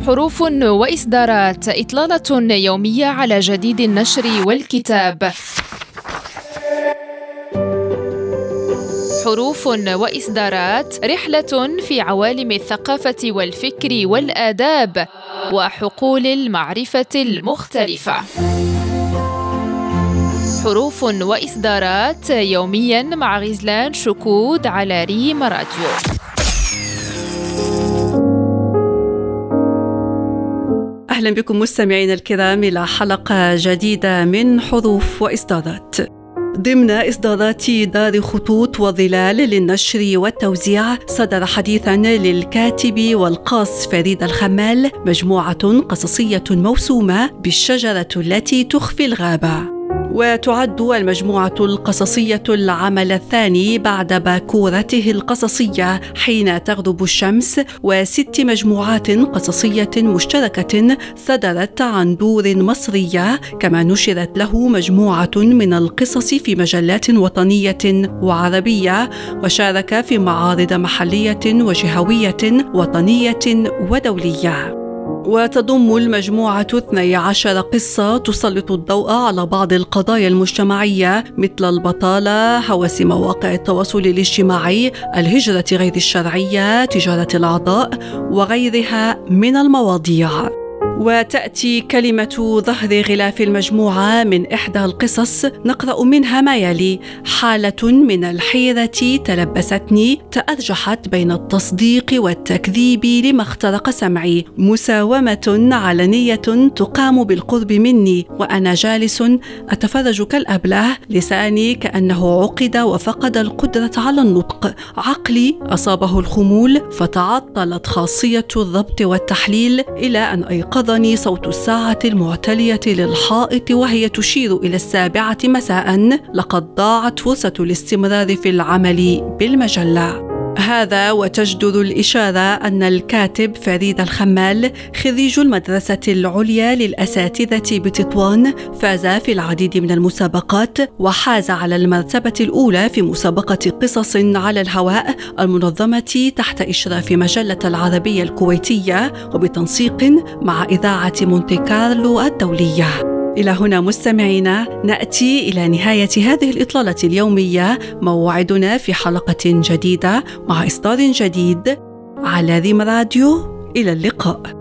حروف وإصدارات، إطلالة يومية على جديد النشر والكتاب. حروف وإصدارات، رحلة في عوالم الثقافة والفكر والآداب وحقول المعرفة المختلفة. حروف وإصدارات يومياً مع غزلان شكود على ريم راديو. أهلا بكم مستمعين الكرام إلى حلقة جديدة من حروف وإصدارات. ضمن إصدارات دار خطوط وظلال للنشر والتوزيع، صدر حديثاً للكاتب والقاص فريد الخمال مجموعة قصصية موسومة بالشجرة التي تخفي الغابة. وتعد المجموعة القصصية العمل الثاني بعد باكورته القصصية حين تغرب الشمس، و6 مجموعات قصصية مشتركة صدرت عن دور مصرية، كما نشرت له مجموعة من القصص في مجلات وطنية وعربية، وشارك في معارض محلية وجهوية وطنية ودولية. وتضم المجموعة 12 قصة تسلط الضوء على بعض القضايا المجتمعية مثل البطالة، هوس مواقع التواصل الاجتماعي، الهجرة غير الشرعية، تجارة الأعضاء وغيرها من المواضيع. وتأتي كلمة ظهر غلاف المجموعة من إحدى القصص، نقرأ منها ما يلي: حالة من الحيرة تلبستني، تأرجحت بين التصديق والتكذيب لما اخترق سمعي، مساومة علنية تقام بالقرب مني وأنا جالس أتفرج كالأبله، لساني كأنه عقد وفقد القدرة على النطق، عقلي أصابه الخمول فتعطلت خاصية الضبط والتحليل، إلى أن أيقظ صوت الساعة المعتلية للحائط وهي تشير إلى 7 مساء. لقد ضاعت فرصة الاستمرار في العمل بالمجلة. هذا وتجدر الإشارة أن الكاتب فريد الخمال خريج المدرسة العليا للأساتذة بتطوان، فاز في العديد من المسابقات وحاز على المرتبة الأولى في مسابقة قصص على الهواء المنظمة تحت إشراف مجلة العربية الكويتية وبتنسيق مع إذاعة مونتي كارلو الدولية. إلى هنا مستمعينا نأتي إلى نهاية هذه الإطلالة اليومية. موعدنا في حلقة جديدة مع إصدار جديد على ريم راديو. إلى اللقاء.